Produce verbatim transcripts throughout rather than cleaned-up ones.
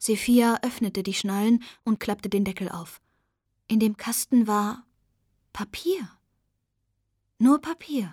Sephia öffnete die Schnallen und klappte den Deckel auf. In dem Kasten war Papier. Nur Papier.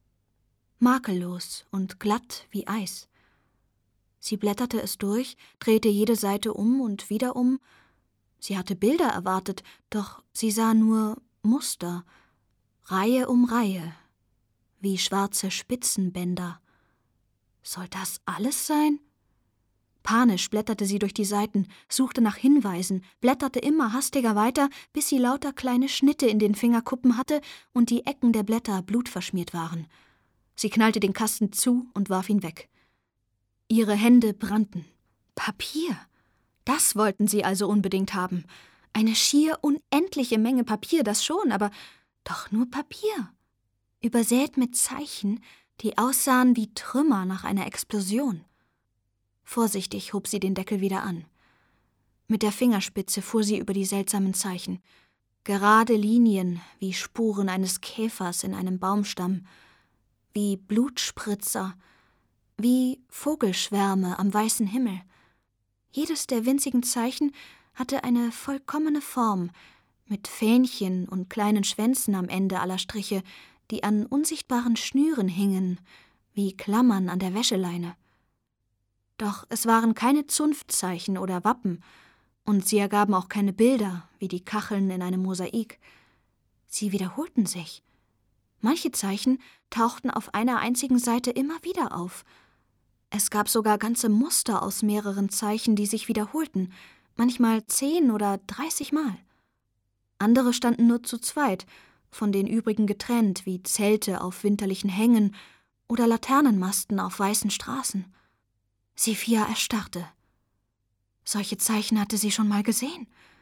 Makellos und glatt wie Eis. Sie blätterte es durch, drehte jede Seite um und wieder um. Sie hatte Bilder erwartet, doch sie sah nur Muster, Reihe um Reihe, wie schwarze Spitzenbänder. Soll das alles sein? Panisch blätterte sie durch die Seiten, suchte nach Hinweisen, blätterte immer hastiger weiter, bis sie lauter kleine Schnitte in den Fingerkuppen hatte und die Ecken der Blätter blutverschmiert waren. Sie knallte den Kasten zu und warf ihn weg. Ihre Hände brannten. Papier! Das wollten sie also unbedingt haben. Eine schier unendliche Menge Papier, das schon, aber doch nur Papier. Übersät mit Zeichen, die aussahen wie Trümmer nach einer Explosion. Vorsichtig hob sie den Deckel wieder an. Mit der Fingerspitze fuhr sie über die seltsamen Zeichen. Gerade Linien wie Spuren eines Käfers in einem Baumstamm, wie Blutspritzer, wie Vogelschwärme am weißen Himmel. Jedes der winzigen Zeichen hatte eine vollkommene Form, mit Fähnchen und kleinen Schwänzen am Ende aller Striche, die an unsichtbaren Schnüren hingen, wie Klammern an der Wäscheleine. Doch es waren keine Zunftzeichen oder Wappen, und sie ergaben auch keine Bilder, wie die Kacheln in einem Mosaik. Sie wiederholten sich. Manche Zeichen tauchten auf einer einzigen Seite immer wieder auf. Es gab sogar ganze Muster aus mehreren Zeichen, die sich wiederholten, manchmal zehn oder dreißig Mal. Andere standen nur zu zweit, von den übrigen getrennt, wie Zelte auf winterlichen Hängen oder Laternenmasten auf weißen Straßen. Sephia erstarrte. Solche Zeichen hatte sie schon mal gesehen.